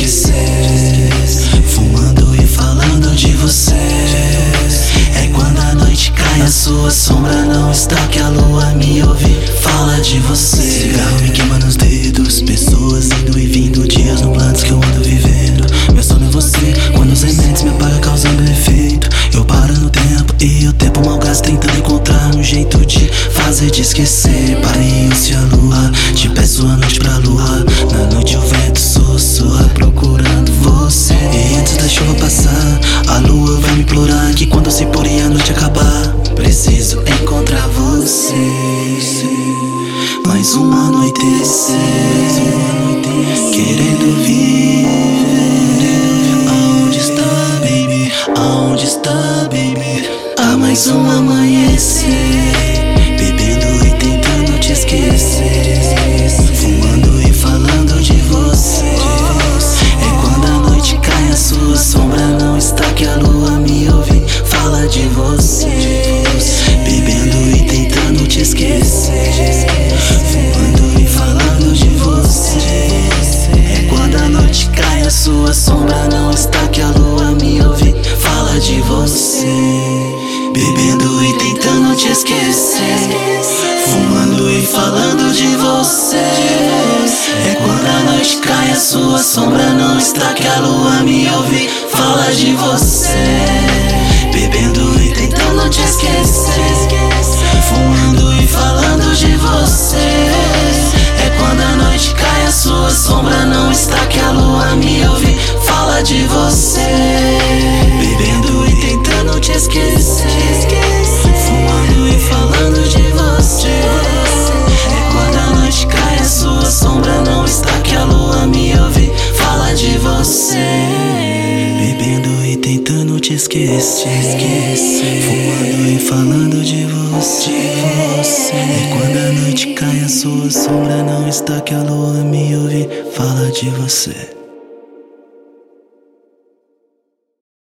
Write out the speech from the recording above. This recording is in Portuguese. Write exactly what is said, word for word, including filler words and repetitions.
esquecer. Fumando e falando de você. É quando a noite cai, a sua sombra não está, que a lua me ouve, fala de você. Cigarro me queima nos dedos, pessoas indo e vindo, dias nublados que eu ando vivendo. Meu sono é você, quando os remédios me apagam causando efeito. Eu paro no tempo e o tempo malgasto, tentando encontrar um jeito de fazer de esquecer. Parei-se a lua, te peço a noite pra lua. Na noite o vento sussurra procurando você. E antes da chuva passar, a lua vai me implorar que quando se pôr e a noite acabar, preciso encontrar você. Mais um anoitecer, querendo viver. Aonde está, baby? Aonde está, baby? Há mais um amanhecer, bebendo e tentando te esquecer. Fumando e falando de você. É quando a noite cai, a sua sombra não está, que a lua me ouve, fala de você. Bebendo e tentando te esquecer. Fumando e falando de você. É quando a noite cai, a sua sombra não está, que a lua me ouve, fala de você. Bebendo e tentando te esquecer. Fumando e falando de você. É quando a noite cai, a sua sombra não está, que a lua me ouve, fala de você. Bebendo e tentando te esquecer. Fumando e falando de você. É quando a noite cai, a sua sombra não está, que a lua me ouve, fala de você. Bebendo e tentando te esquecer. Fumando e falando de você. É quando a noite cai, a sua sombra não está, que a lua me ouve, fala de você. Bebendo e tentando te esquecer. Fumando e falando de você. É quando a noite cai, a sua sombra não está, que a lua me ouve, fala de você.